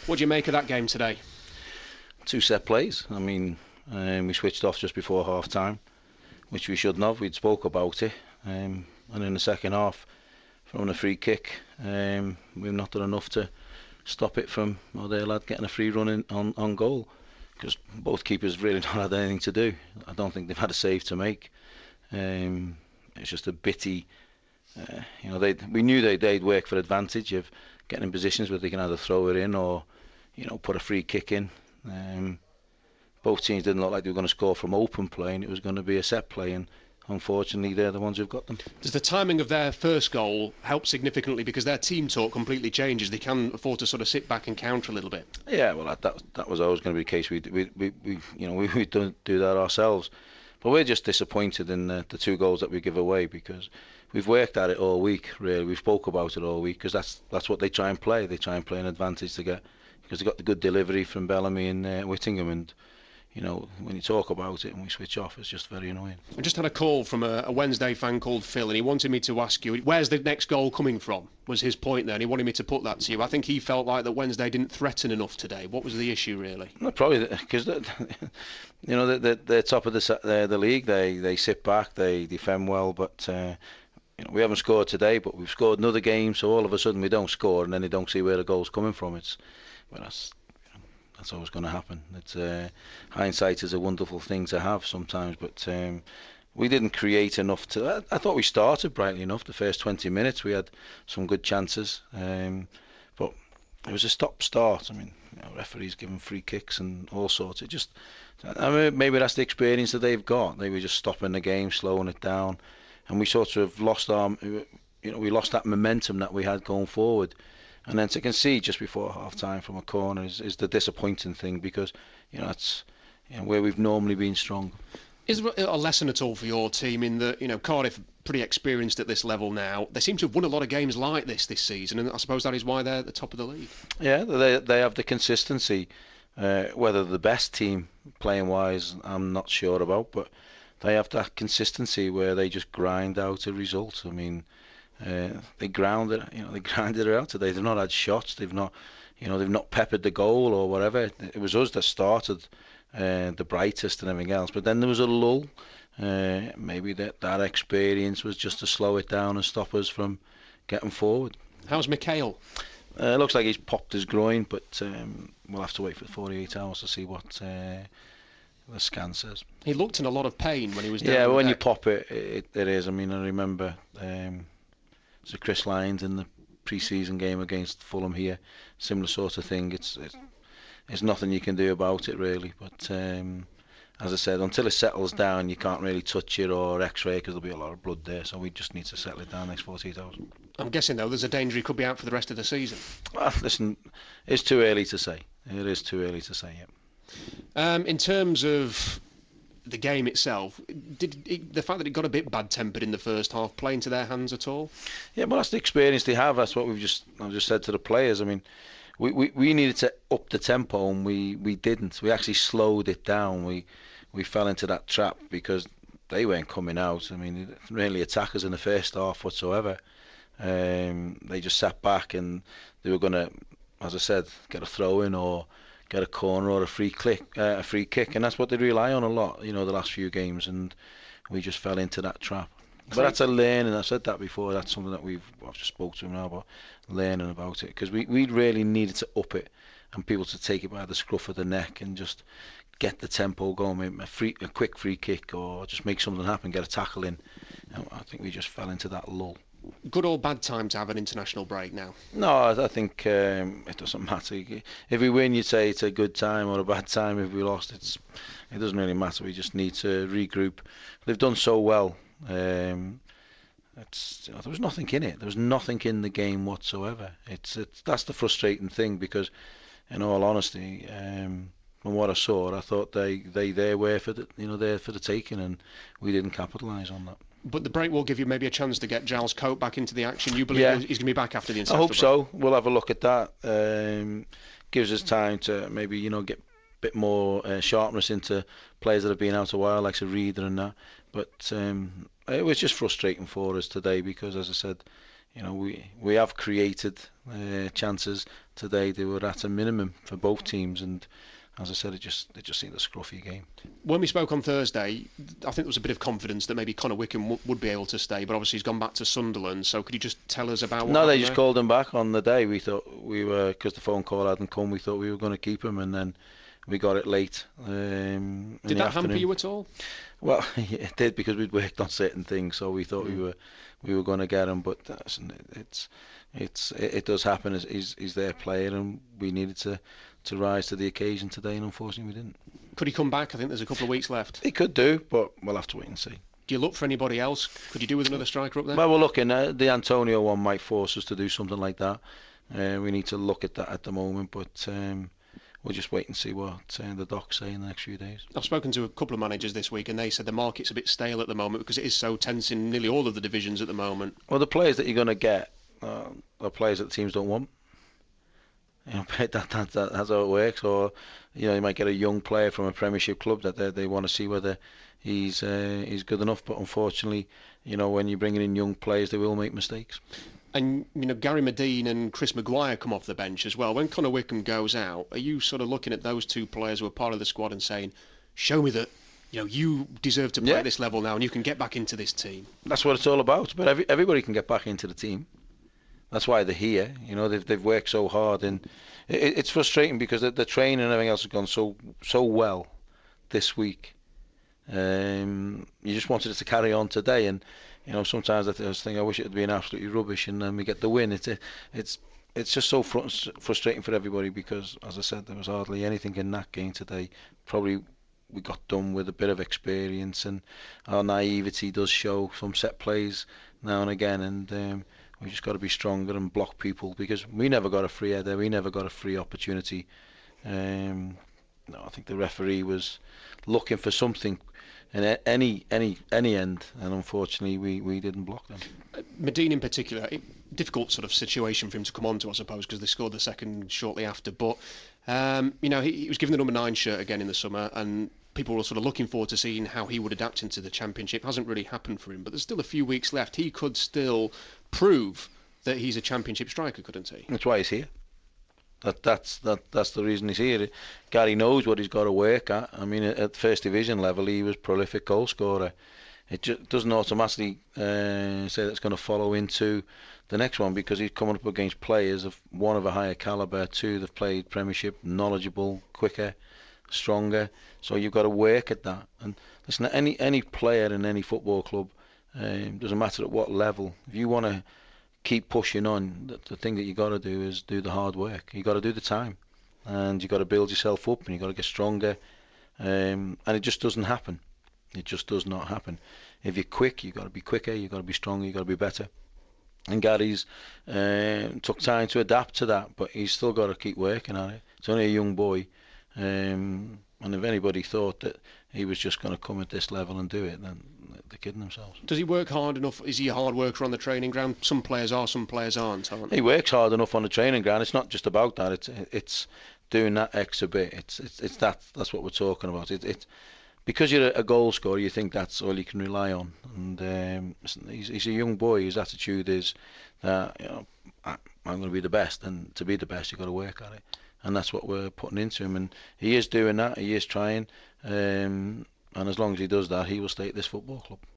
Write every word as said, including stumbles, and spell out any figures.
What do you make of that game today? Two set plays. I mean, um, we switched off just before half time, which we shouldn't have. We'd spoke about it, um, and in the second half, throwing a free kick, um, we've not done enough to stop it from well, their lad getting a free run in, on, on goal, because both keepers really not had anything to do. I don't think they've had a save to make. Um, it's just a bitty, uh, you know, they we knew they they'd work for advantage of getting in positions where they can either throw it in or, you know, put a free kick in. Um, both teams didn't look like they were going to score from open play, and it was going to be a set play, and unfortunately they're the ones who've got them. Does the timing of their first goal help significantly, because their team talk completely changes? They can afford to sort of sit back and counter a little bit. Yeah, well that that, that was always going to be the case. We we we, we you know we, we don't do that ourselves, but we're just disappointed in the, the two goals that we give away, because we've worked at it all week. Really, we've spoke about it all week, because that's that's what they try and play. They try and play an advantage to get, because they got the good delivery from Bellamy and uh, Whittingham, and you know, when you talk about it and we switch off, it's just very annoying. I just had a call from a, a Wednesday fan called Phil, and he wanted me to ask you, where's the next goal coming from, was his point there, and he wanted me to put that to you. I think he felt like that Wednesday didn't threaten enough today. What was the issue, really? No, probably because, you know, they're, they're top of the, uh, the league. They they sit back, they defend well, but uh, you know, we haven't scored today, but we've scored another game, so all of a sudden we don't score, and then they don't see where the goal's coming from. It's, well, that's... That's always going to happen. It's uh, hindsight is a wonderful thing to have sometimes, but um, we didn't create enough to. I, I thought we started brightly enough. The first twenty minutes, we had some good chances, um, but it was a stop-start. I mean, you know, referees giving free kicks and all sorts. It just, I mean, maybe that's the experience that they've got. They were just stopping the game, slowing it down, and we sort of lost our, you know, we lost that momentum that we had going forward. And then to concede just before half time from a corner is, is the disappointing thing, because you know that's you know, where we've normally been strong. Is there a lesson at all for your team in that, you know, Cardiff pretty experienced at this level now? They seem to have won a lot of games like this this season, and I suppose that is why they're at the top of the league. Yeah, they they have the consistency. Uh, whether the best team playing wise, I'm not sure about, but they have that consistency where they just grind out a result. I mean. Uh, they grounded, you know, they grinded it out today. They've not had shots. They've not, you know, they've not peppered the goal or whatever. It was us that started uh, the brightest and everything else. But then there was a lull. Uh, maybe that that experience was just to slow it down and stop us from getting forward. How's Mikhail? Uh, it looks like he's popped his groin, but um, we'll have to wait for forty-eight hours to see what uh, the scan says. He looked in a lot of pain when he was down. Yeah, the when deck. you pop it, it, it is. I mean, I remember. Um, So Chris Lyons in the pre-season game against Fulham here, similar sort of thing. It's it's, it's nothing you can do about it really. But um, as I said, until it settles down, you can't really touch it or X-ray because there'll be a lot of blood there. So we just need to settle it down next forty-eight hours. I'm guessing though, there's a danger he could be out for the rest of the season. Well, listen, it's too early to say. It is too early to say. Yeah. Um, in terms of the game itself, did it, the fact that it got a bit bad-tempered in the first half play into their hands at all? Yeah, well, that's the experience they have. That's what we've just I've just said to the players. I mean, we, we, we needed to up the tempo, and we, we didn't. We actually slowed it down. We we fell into that trap because they weren't coming out. I mean, they didn't really attack us in the first half whatsoever. Um, they just sat back, and they were going to, as I said, get a throw in or get a corner or a free click, uh, a free kick, and that's what they rely on a lot, you know, the last few games, and we just fell into that trap. But that's a learning. I said that before. That's something that we've I've just spoke to him now about learning about it, because we we really needed to up it and people to take it by the scruff of the neck and just get the tempo going. Maybe a free, a quick free kick, or just make something happen, get a tackle in. And I think we just fell into that lull. Good or bad time to have an international break now? No, I, I think um, it doesn't matter. If we win, you'd say it's a good time, or a bad time. If we lost, it's it doesn't really matter. We just need to regroup. They've done so well. Um, it's, you know, there was nothing in it. There was nothing in the game whatsoever. It's, it's that's the frustrating thing, because, in all honesty, um, from what I saw, I thought they they there were for the you know there for the taking, and we didn't capitalise on that. But the break will give you maybe a chance to get Giles Cope back into the action. You believe Yeah. he's going to be back after the I international hope break? so. We'll have a look at that. Um, gives us time to maybe you know get a bit more uh, sharpness into players that have been out a while, like a Reader and that. But um, it was just frustrating for us today because, as I said, you know, we we have created uh, chances today. They were at a minimum for both teams, and as I said, it just it just seemed a scruffy game. When we spoke on Thursday, I think there was a bit of confidence that maybe Connor Wickham w- would be able to stay, but obviously he's gone back to Sunderland. So could you just tell us about what No, they happened just there? called him back on the day. We thought we were, because the phone call hadn't come, we thought we were going to keep him, and then we got it late. Um, in Did the that hamper afternoon. you at all? Well, it did, because we'd worked on certain things, so we thought Mm. we were we were going to get him. But uh, listen, it's it's it, it does happen. He's, he's he's their player, and we needed to to rise to the occasion today, and unfortunately we didn't. Could he come back? I think there's a couple of weeks left. He could do, but we'll have to wait and see. Do you look for anybody else? Could you do with another striker up there? Well, we're looking. Uh, the Antonio one might force us to do something like that. Uh, we need to look at that at the moment, but um, we'll just wait and see what uh, the docs say in the next few days. I've spoken to a couple of managers this week, and they said the market's a bit stale at the moment because it is so tense in nearly all of the divisions at the moment. Well, the players that you're going to get uh, are players that the teams don't want. You know, that, that, that, that's how it works. Or, you know, you might get a young player from a Premiership club that they, they want to see whether he's uh, he's good enough. But unfortunately, you know, when you're bringing in young players, they will make mistakes. And, you know, Gary Medine and Chris Maguire come off the bench as well. When Connor Wickham goes out, are you sort of looking at those two players who are part of the squad and saying, show me that, you know, you deserve to play Yeah. at this level now and you can get back into this team? That's what it's all about. But every, everybody can get back into the team. That's why they're here. You know, they've they've worked so hard, and it, it's frustrating because the, the training and everything else has gone so so well this week. Um, you just wanted it to carry on today, and you know sometimes I th- I was thinking I wish it had been absolutely rubbish, and then we get the win. It's a, it's it's just so fr- frustrating for everybody because, as I said, there was hardly anything in that game today. Probably we got done with a bit of experience, and our naivety does show some set plays now and again, and. Um, We just got to be stronger and block people because we never got a free header, we never got a free opportunity. Um, no, I think the referee was looking for something in a- any any any end, and unfortunately we, we didn't block them. Medine in particular, it, difficult sort of situation for him to come on to, I suppose, because they scored the second shortly after. But, um, you know, he, he was given the number nine shirt again in the summer, and people were sort of looking forward to seeing how he would adapt into the Championship. Hasn't really happened for him, but there's still a few weeks left. He could still prove that he's a Championship striker, couldn't he? That's why he's here. That that's that that's the reason he's here. Gary knows what he's got to work at. I mean, at first division level, he was prolific goal scorer. It just doesn't automatically uh, say that's going to follow into the next one because he's coming up against players of one of a higher calibre, two they've played Premiership, knowledgeable, quicker, stronger. So you've got to work at that. And listen, any any player in any football club, um, doesn't matter at what level, if you want to keep pushing on, the, the thing that you got to do is do the hard work. You got to do the time, and you got to build yourself up, and you got to get stronger. Um, and it just doesn't happen. It just does not happen. If you're quick, you got to be quicker. You got to be stronger. You got to be better. And Gary's uh, took time to adapt to that, but he's still got to keep working at it. He's only a young boy, um, and if anybody thought that he was just going to come at this level and do it, then they're kidding themselves. Does he work hard enough? Is he a hard worker on the training ground? Some players are, some players aren't, aren't they? He works hard enough on the training ground. It's not just about that. It's it's doing that extra bit. It's it's, it's that that's what we're talking about. It, it's because you're a goal scorer, you think that's all you can rely on. And um, he's, he's a young boy. His attitude is that, you know, I, I'm going to be the best, and to be the best, you've got to work at it. And that's what we're putting into him. And he is doing that. He is trying. Um, and as long as he does that, he will stay at this football club.